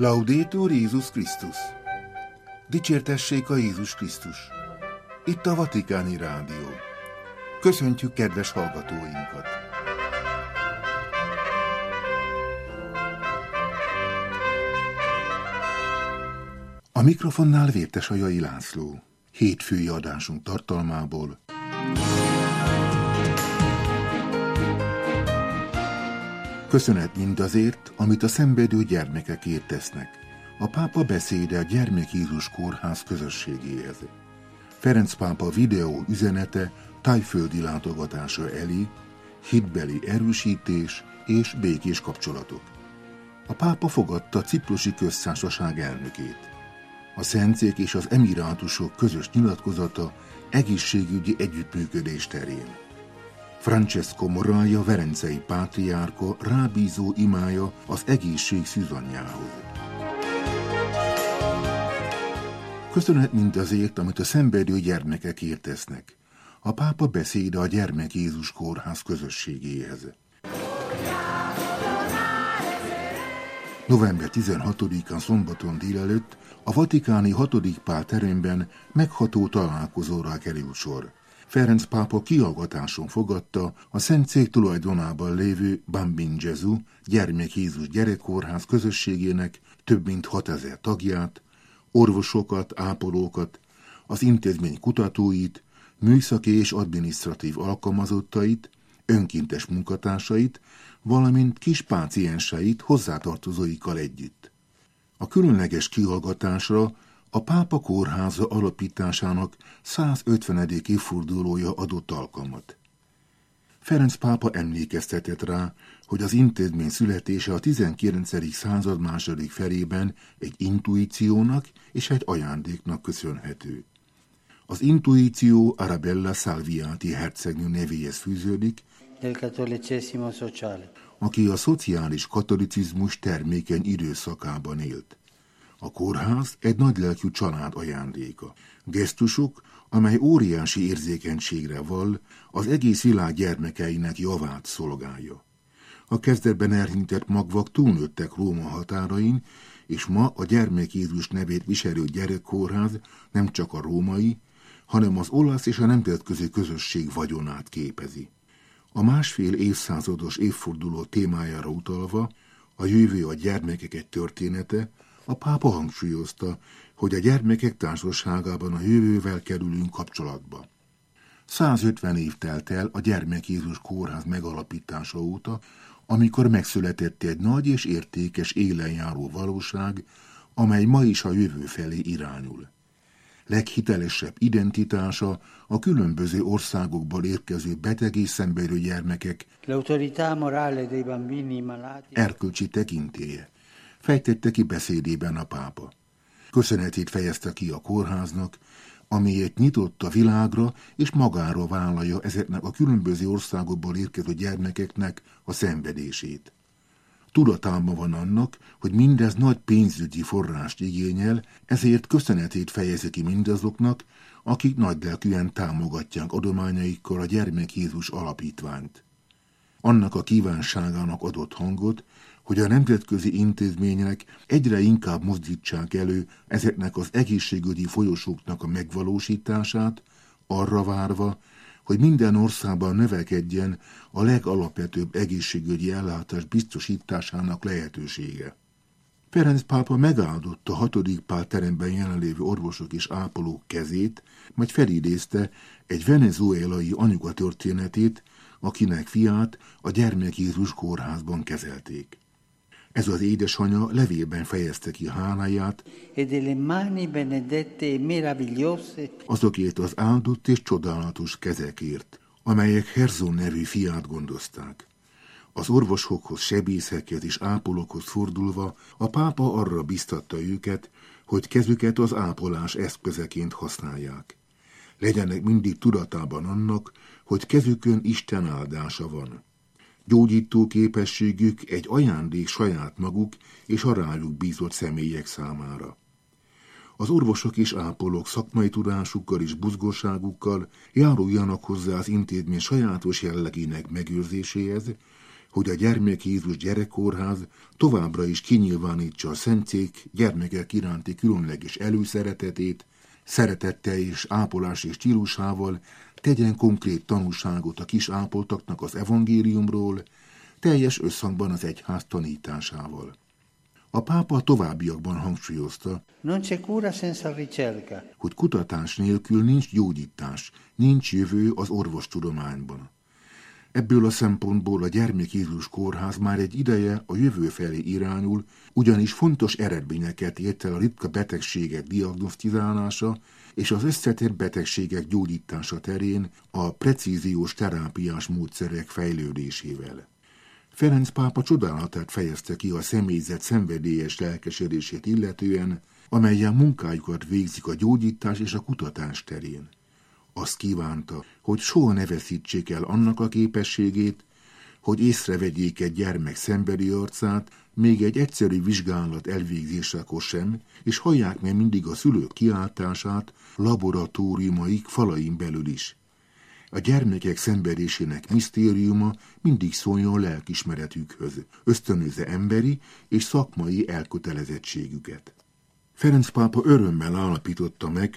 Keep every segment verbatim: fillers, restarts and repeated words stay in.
Laudetur Jézus Krisztus! Dicsértessék a Jézus Krisztus! Itt a Vatikáni Rádió. Köszöntjük kedves hallgatóinkat! A mikrofonnál Vértesajai László. Hétfői adásunk tartalmából. Köszönet mindazért, amit a szenvedő gyermekekért tesznek. A pápa beszéde a Gyermek Jézus Kórház közösségéhez. Ferenc pápa videó üzenete tájföldi látogatása elé, hitbeli erősítés és békés kapcsolatok. A pápa fogadta Ciprusi Köztársaság elnökét. A szentszék és az emirátusok közös nyilatkozata egészségügyi együttműködés terén. Francesco Moraja verencei pátriárka rábízó imája az egészség szűzanyjához. Köszönet mindazért, amit a szenvedő gyermekekért tesznek. A pápa beszéde a Gyermek Jézus Kórház közösségéhez. november tizenhatodikán szombaton délelőtt a vatikáni hatodik Pál teremben megható találkozóra került sor. Ferenc pápa kihallgatáson fogadta a Szentszék tulajdonában lévő Bambin Gesù Gyermek Jézus Gyerekkórház közösségének több mint hatezer tagját, orvosokat, ápolókat, az intézmény kutatóit, műszaki és adminisztratív alkalmazottait, önkéntes munkatársait, valamint kis pácienseit hozzátartozóikkal együtt. A különleges kihallgatásra a pápa kórháza alapításának százötvenedik évfordulója adott alkalmat. Ferenc pápa emlékeztetett rá, hogy az intézmény születése a tizenkilencedik század második felében egy intuíciónak és egy ajándéknak köszönhető. Az intuíció Arabella Salviati hercegnő nevéhez fűződik, aki a szociális katolicizmus termékeny időszakában élt. A kórház egy nagylelkű család ajándéka. Gesztusok, amely óriási érzékenységre vall, az egész világ gyermekeinek javát szolgálja. A kezdetben elhintett magvak túlnőttek Róma határain, és ma a Gyermek Jézus nevét viselő gyerekkórház nem csak a római, hanem az olasz és a nemzetközi közösség vagyonát képezi. A másfél évszázados évforduló témájára utalva, a jövő a gyermekek egy története, a pápa hangsúlyozta, hogy a gyermekek társaságában a jövővel kerülünk kapcsolatba. százötven év telt el a Gyermek Jézus Kórház megalapítása óta, amikor megszületett egy nagy és értékes élenjáró valóság, amely ma is a jövő felé irányul. Leghitelesebb identitása a különböző országokból érkező beteg és szenvedő gyermekek erkölcsi tekintélye, fejtette ki beszédében a pápa. Köszönetét fejezte ki a kórháznak, amelyet nyitott a világra és magára vállalja ezeknek a különböző országokból érkező gyermekeknek a szenvedését. Tudatában van annak, hogy mindez nagy pénzügyi forrást igényel, ezért köszönetét fejezi ki mindazoknak, akik nagylelkűen támogatják adományaikkal a Gyermek Jézus alapítványt. Annak a kívánságának adott hangot, hogy a nemzetközi intézmények egyre inkább mozdítsák elő ezeknek az egészségügyi folyosóknak a megvalósítását, arra várva, hogy minden országban növekedjen a legalapvetőbb egészségügyi ellátás biztosításának lehetősége. Ferenc pápa megáldotta a hatodik Pál teremben jelenlévő orvosok és ápolók kezét, majd felidézte egy venezuelai anyuka történetét, akinek fiát a Gyermek Jézus Kórházban kezelték. Ez az édesanyja levélben fejezte ki háláját azokért az áldott és csodálatos kezekért, amelyek Herzon nevű fiát gondozták. Az orvosokhoz, sebészekhez és ápolókhoz fordulva a pápa arra biztatta őket, hogy kezüket az ápolás eszközeként használják. Legyenek mindig tudatában annak, hogy kezükön Isten áldása van. Gyógyító képességük egy ajándék saját maguk és a rájuk bízott személyek számára. Az orvosok és ápolók szakmai tudásukkal és buzgóságukkal járuljanak hozzá az intézmény sajátos jellegének megőrzéséhez, hogy a Gyermek Jézus Gyerekkórház továbbra is kinyilvánítsa a szentcég gyermekek iránti különleges előszeretetét, szeretettel és ápolási stílusával tegyen konkrét tanúságot a kis ápoltaknak az evangéliumról, teljes összhangban az egyház tanításával. A pápa továbbiakban hangsúlyozta, non c'è cura senza ricerca, hogy kutatás nélkül nincs gyógyítás, nincs jövő az orvostudományban. Ebből a szempontból a Gyermek Jézus Kórház már egy ideje a jövő felé irányul, ugyanis fontos eredményeket ért el a ritka betegségek diagnosztizálása és az összetett betegségek gyógyítása terén a precíziós terápiás módszerek fejlődésével. Ferenc pápa csodálatát fejezte ki a személyzet szenvedélyes lelkesedését illetően, amelyen munkájukat végzik a gyógyítás és a kutatás terén. Azt kívánta, hogy soha ne veszítsék el annak a képességét, hogy észrevegyék egy gyermek szenvedi arcát, még egy egyszerű vizsgálat elvégzésekor sem, és hallják meg mindig a szülők kiáltását laboratóriumaik falain belül is. A gyermekek szenvedésének misztériuma mindig szóljon lelkismeretükhöz, ösztönözze emberi és szakmai elkötelezettségüket. Ferenc pápa örömmel állapította meg,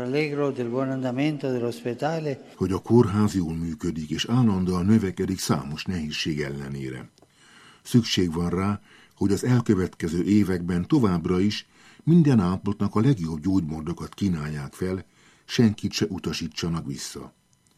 hogy a kórház jól működik és állandóan növekedik számos nehézség ellenére. Szükség van rá, hogy az elkövetkező években továbbra is minden ápoltnak a legjobb gyógymódokat kínálják fel, senkit se utasítsanak vissza.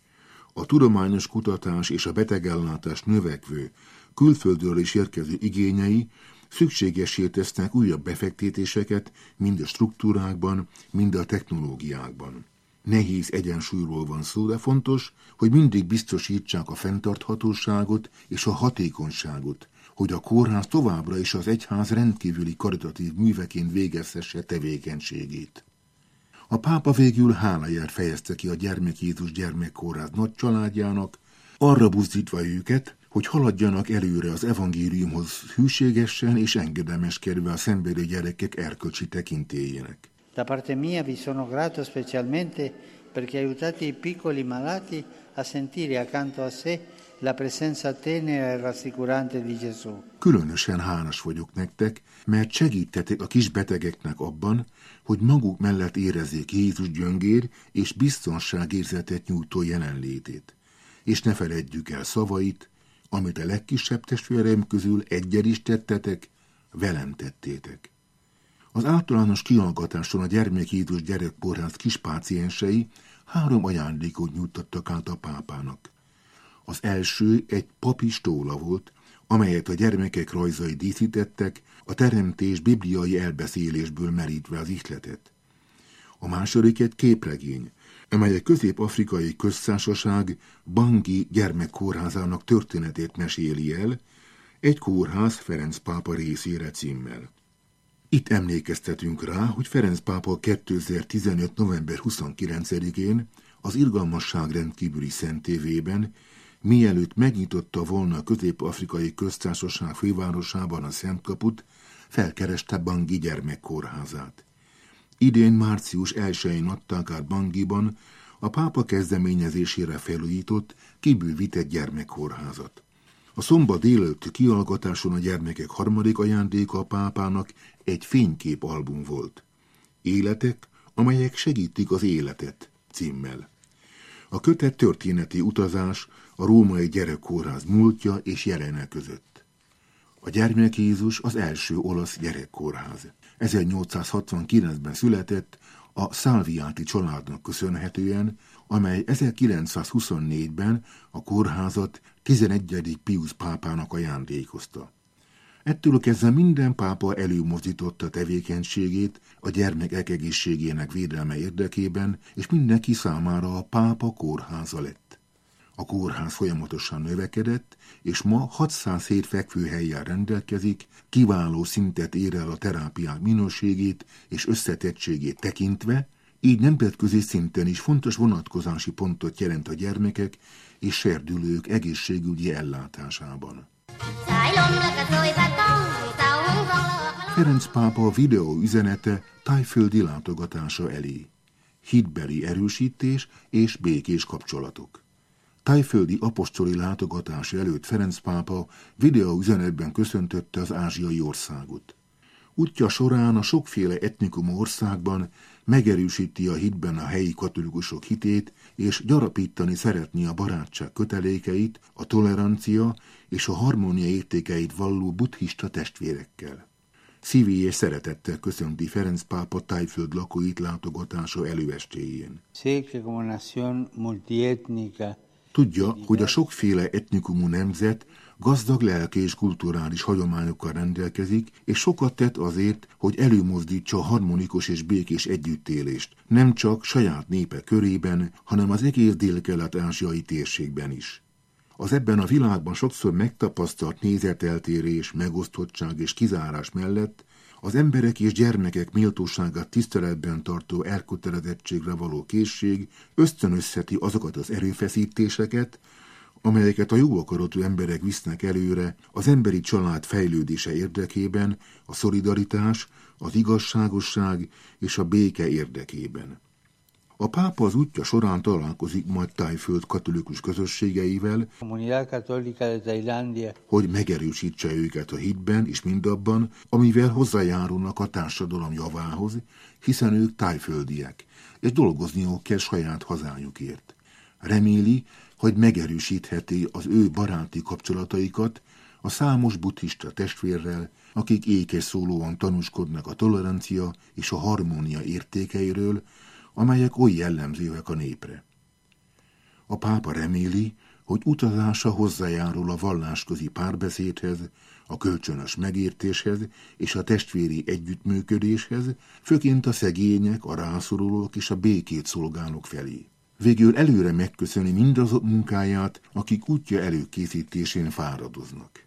A tudományos kutatás és a betegellátás növekvő, külföldről is érkező igényei szükségessé tesznek újabb befektetéseket mind a struktúrákban, mind a technológiákban. Nehéz egyensúlyról van szó, de fontos, hogy mindig biztosítsák a fenntarthatóságot és a hatékonyságot, hogy a kórház továbbra is az egyház rendkívüli karitatív műveként végezhesse tevékenységét. A pápa végül háláját fejezte ki a Gyermek Jézus Gyermekkórház nagy családjának, arra buzdítva őket, hogy haladjanak előre az evangéliumhoz hűségesen és engedelmeskedve a szenvedő gyerekek erkölcsi tekintélyének. Da parte mia vi sono grato specialmente perché aiutate i piccoli malati a sentire accanto a sé la presenza tenera e rassicurante di Gesù. Különösen hálás vagyok nektek, mert segítetek a kis betegeknek abban, hogy maguk mellett érezzék Jézus gyöngér és biztonságérzetet nyújtó jelenlétét. És ne feledjük el szavait, amit a legkisebb testvéreim közül egyel is tettetek, velem tettétek. Az általános kihallgatáson a Gyermek Jézus Gyerekkórház kispáciensei három ajándékot nyújtottak át a pápának. Az első egy papi stóla volt, amelyet a gyermekek rajzai díszítettek, a teremtés bibliai elbeszélésből merítve az ihletet. A második egy képregény, amely a Közép-Afrikai Köztársaság Bangui gyermekkórházának történetét meséli el, egy kórház Ferenc pápa részére címmel. Itt emlékeztetünk rá, hogy Ferenc pápa kétezer-tizenöt. november huszonkilencedikén az Irgalmasság rendkívüli szentévében, mielőtt megnyitotta volna a Közép-Afrikai Köztársaság fővárosában a Szentkaput, felkereste Bangui gyermekkórházát. Idén március elsején adták át Banguiban a pápa kezdeményezésére felújított, kibővített gyermekkórházat. A szombat délelőtti kihallgatáson a gyermekek harmadik ajándéka a pápának egy fényképalbum volt. Életek, amelyek segítik az életet címmel. A kötet történeti utazás a római gyerekkórház múltja és jelene között. A Gyermek Jézus az első olasz gyerekkórház. ezernyolcszázhatvankilencben született a Salviati családnak köszönhetően, amely ezerkilencszázhuszonnégyben a kórházat tizenegyedik Piusz pápának ajándékozta. Ettől kezdve minden pápa előmozdította tevékenységét a gyermekek egészségének védelme érdekében, és mindenki számára a pápa kórháza lett. A kórház folyamatosan növekedett, és ma hatszázhét fekvőhellyel rendelkezik, kiváló szintet ér el a terápiák minőségét és összetettségét tekintve, így nemzetközi szinten is fontos vonatkozási pontot jelent a gyermekek és serdülők egészségügyi ellátásában. Ferenc pápa videó üzenete tájföldi látogatása elé. Hitbeli erősítés és békés kapcsolatok. Thaiföldi apostoli látogatása előtt Ferenc pápa videóüzenetben köszöntötte az ázsiai országot. Útja során a sokféle etnikumú országban megerősíti a hitben a helyi katolikusok hitét, és gyarapítani szeretné a barátság kötelékeit, a tolerancia és a harmónia értékeit valló buddhista testvérekkel. Szívélyes szeretettel köszönti Ferenc pápa Thaiföld lakóit látogatása előestéjén. Tudja, hogy a sokféle etnikumú nemzet gazdag lelki és kulturális hagyományokkal rendelkezik, és sokat tett azért, hogy előmozdítsa a harmonikus és békés együttélést, nem csak saját népe körében, hanem az egész dél-kelet-ázsiai térségben is. Az ebben a világban sokszor megtapasztalt nézeteltérés, megosztottság és kizárás mellett az emberek és gyermekek méltóságát tiszteletben tartó elkötelezettségre való készség ösztönözheti azokat az erőfeszítéseket, amelyeket a jó akaratú emberek visznek előre az emberi család fejlődése érdekében, a szolidaritás, az igazságosság és a béke érdekében. A pápa az útja során találkozik majd Thaiföld katolikus közösségeivel, hogy megerősítse őket a hitben és mindabban, amivel hozzájárulnak a társadalom javához, hiszen ők thaiföldiek, és dolgozniuk kell saját hazájukért. Reméli, hogy megerősítheti az ő baráti kapcsolataikat a számos buddhista testvérrel, akik ékes szólóan tanúskodnak a tolerancia és a harmónia értékeiről, amelyek oly jellemzőek a népre. A pápa reméli, hogy utazása hozzájárul a vallásközi párbeszédhez, a kölcsönös megértéshez és a testvéri együttműködéshez, főként a szegények, a rászorulók és a békét szolgálók felé. Végül előre megköszöni mindazok munkáját, akik útja előkészítésén fáradoznak.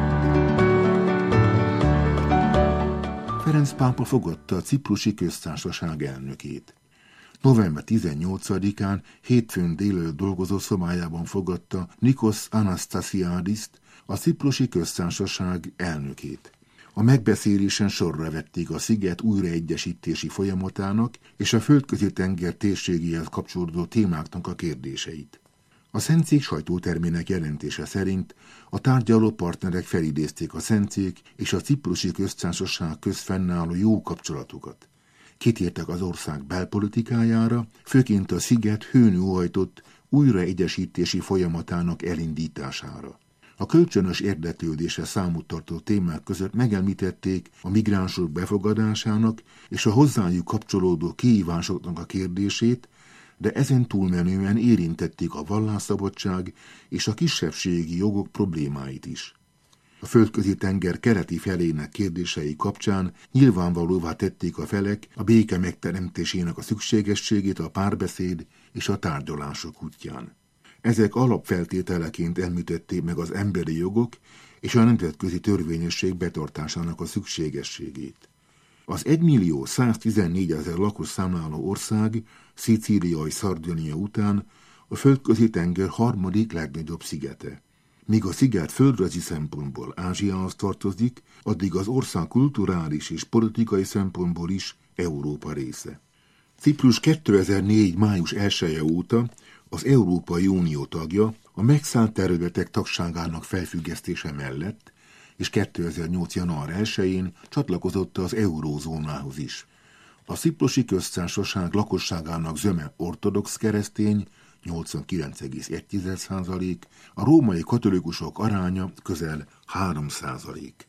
Ferenc pápa fogadta a Ciprusi Köztársaság elnökét. november tizennyolcadikán hétfőn délelőtt dolgozó szobájában fogadta Nikos Anastasiadist, a Ciprusi Köztársaság elnökét. A megbeszélésen sorra vették a sziget újraegyesítési folyamatának és a Földközi-tenger térségéhez kapcsolódó témáknak a kérdéseit. A Szentszék sajtótermének jelentése szerint a tárgyaló partnerek felidézték a Szentszék és a Ciprusi Köztársaság közt fennálló jó kapcsolatokat. Kitértek az ország belpolitikájára, főként a sziget hőn óhajtott újraegyesítési folyamatának elindítására. A kölcsönös érdeklődésre számot tartó témák között megemlítették a migránsok befogadásának és a hozzájuk kapcsolódó kihívásoknak a kérdését, de ezen túlmenően érintették a vallásszabadság és a kisebbségi jogok problémáit is. A Földközi-tenger keleti felének kérdései kapcsán nyilvánvalóvá tették a felek a béke megteremtésének a szükségességét a párbeszéd és a tárgyalások útján. Ezek alapfeltételeként említették meg az emberi jogok és a nemzetközi törvényesség betartásának a szükségességét. Az egymillió száztizennégyezer lakos számláló ország Szicília és Szardínia után a Földközi-tenger harmadik legnagyobb szigete. Míg a sziget földrajzi szempontból Ázsiához tartozik, addig az ország kulturális és politikai szempontból is Európa része. Ciprus kétezer-négy. május elseje óta az Európai Unió tagja, a megszállt területek tagságának felfüggesztése mellett, és kétezer-nyolc. január elsején csatlakozott az eurózónához is. A Ciprusi Köztársaság lakosságának zöme ortodox keresztény, nyolcvankilenc egész egy százalék, a római katolikusok aránya közel három százalék.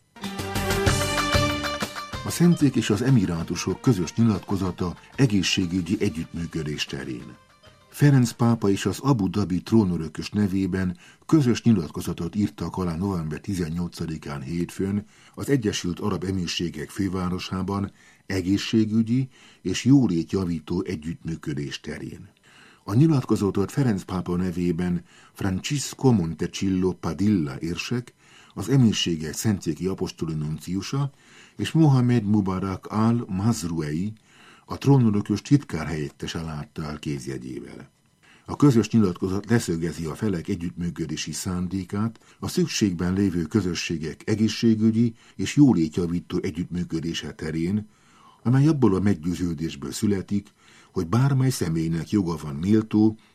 A Szentszék és az Emirátusok közös nyilatkozata egészségügyi együttműködés terén. Ferenc pápa és az Abu Dhabi trónörökös nevében közös nyilatkozatot írtak alá november tizennyolcadikán hétfőn az Egyesült Arab Emírségek fővárosában egészségügyi és jólétjavító együttműködés terén. A nyilatkozatot Ferenc pápa nevében Francisco Montecillo Padilla érsek, az Emírségek szentszéki apostoli nunciusa, és Mohamed Mubarak al-Mazruei, a trónörökös titkárhelyettese látta el kézjegyével. A közös nyilatkozat leszögezi a felek együttműködési szándékát a szükségben lévő közösségek egészségügyi és jólétjavító együttműködése terén, amely abból a meggyőződésből születik, hogy bármely személynek joga van méltó,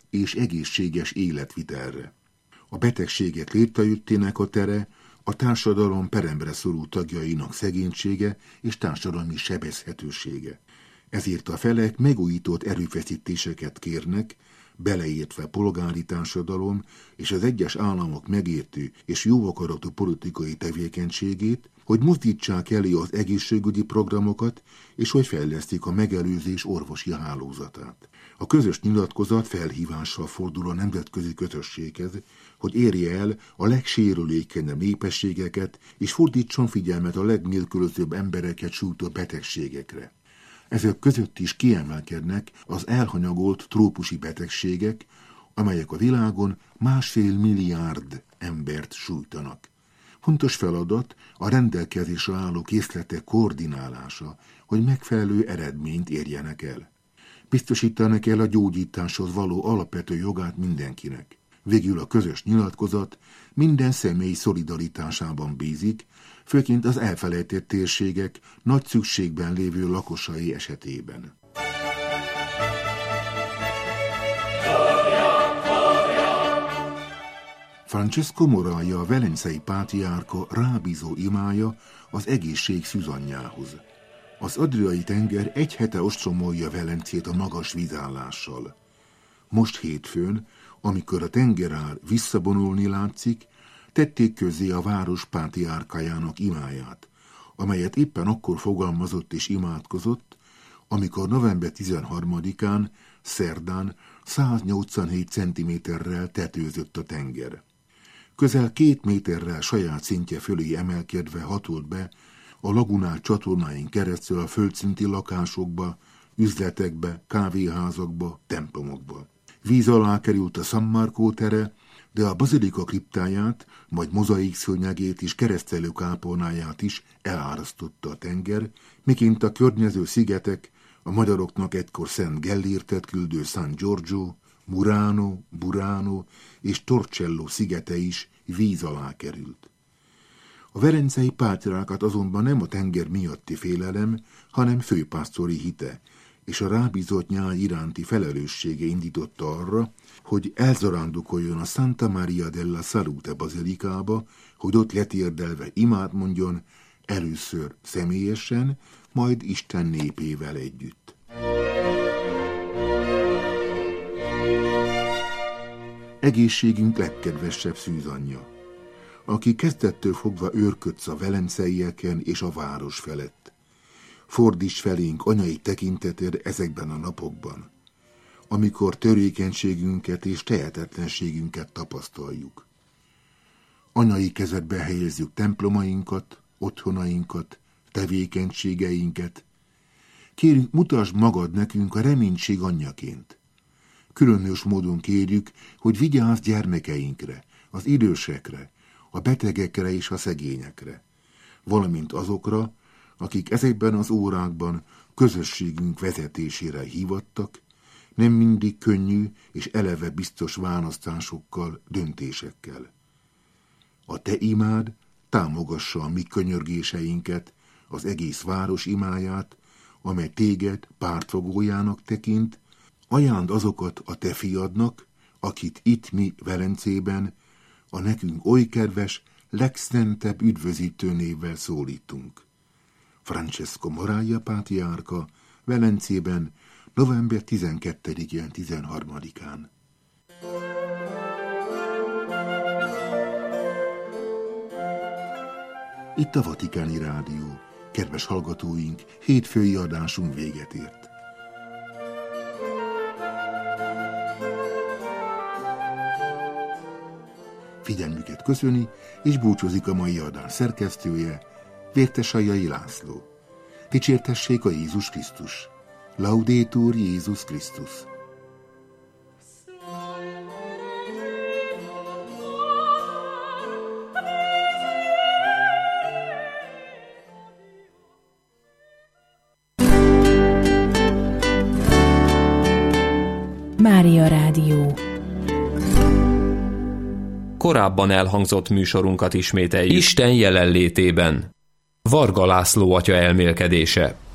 és egészséges életvitelre. A betegségek létrejöttének a tere a társadalom peremre szorult tagjainak szegénysége és társadalmi sebezhetősége. Ezért a felek megújított erőfeszítéseket kérnek, beleértve polgári társadalom és az egyes államok megértő és jóakaratú politikai tevékenységét, hogy mozdítsák elé az egészségügyi programokat, és hogy fejlesztik a megelőzés orvosi hálózatát. A közös nyilatkozat felhívással fordul a nemzetközi közösséghez, hogy érje el a legsérülékenyebb népességeket, és fordítson figyelmet a legnélkülözőbb embereket sújtó betegségekre. Ezek között is kiemelkednek az elhanyagolt trópusi betegségek, amelyek a világon másfél milliárd embert sújtanak. Fontos feladat a rendelkezésre álló készletek koordinálása, hogy megfelelő eredményt érjenek el. Biztosítanak el a gyógyításhoz való alapvető jogát mindenkinek. Végül a közös nyilatkozat minden személy szolidaritásában bízik, főként az elfelejtett térségek nagy szükségben lévő lakosai esetében. Francesco Moraja, a velencei pátriárka rábízó imája az egészség szűzanyjához. Az Adriai tenger egy hete ostromolja Velencét a magas vízállással. Most hétfőn, amikor a tengerár visszavonulni látszik, tették közzé a város pátriárkájának imáját, amelyet éppen akkor fogalmazott és imádkozott, amikor november tizenharmadikán, szerdán száznyolcvanhét centiméterrel tetőzött a tenger. Közel két méterrel saját szintje fölé emelkedve hatolt be a lagunák csatornáin keresztül a földszinti lakásokba, üzletekbe, kávéházakba, templomokba. Víz alá került a San Marco tere, de a bazilika kriptáját, majd mozaik szőnyegét és keresztelő kápolnáját is elárasztotta a tenger, miként a környező szigetek, a magyaroknak egykor Szent Gellértet küldő San Giorgio, Murano, Burano és Torcello szigete is víz alá került. A velencei pátriárkát azonban nem a tenger miatti félelem, hanem főpásztori hite, és a rábízott nyáj iránti felelőssége indította arra, hogy elzarándokoljon a Santa Maria della Salute bazilikába, hogy ott letérdelve imát mondjon, először személyesen, majd Isten népével együtt. Egészségünk legkedvesebb szűzanyja, aki kezdettől fogva őrködsz a velenceieken és a város felett. Fordíts felénk anyai tekinteted ezekben a napokban, amikor törékenységünket és tehetetlenségünket tapasztaljuk. Anyai kezedbe helyezzük templomainkat, otthonainkat, tevékenységeinket. Kérünk, mutasd magad nekünk a reménység anyjaként. Különös módon kérjük, hogy vigyázz gyermekeinkre, az idősekre, a betegekre és a szegényekre, valamint azokra, akik ezekben az órákban közösségünk vezetésére hívattak, nem mindig könnyű és eleve biztos választásokkal, döntésekkel. A te imád támogassa a mi könyörgéseinket, az egész város imáját, amely téged pártfogójának tekint, ajánd azokat a te fiadnak, akit itt mi Velencében, a nekünk oly kedves, legszentebb üdvözítő névvel szólítunk. Francesco Moraja pátriárka, Velencében, november tizenkettedikén tizenharmadikán. Itt a Vatikáni Rádió. Kedves hallgatóink, hétfői adásunk véget ért. Figyelmüket köszöni, és búcsúzik a mai adás szerkesztője, Vértesajai László. Dicsértessék a Jézus Krisztus. Laudetur Jézus Krisztus. Mária Rádió. Korábban elhangzott műsorunkat ismételjük. Isten jelenlétében. Varga László atya elmélkedése.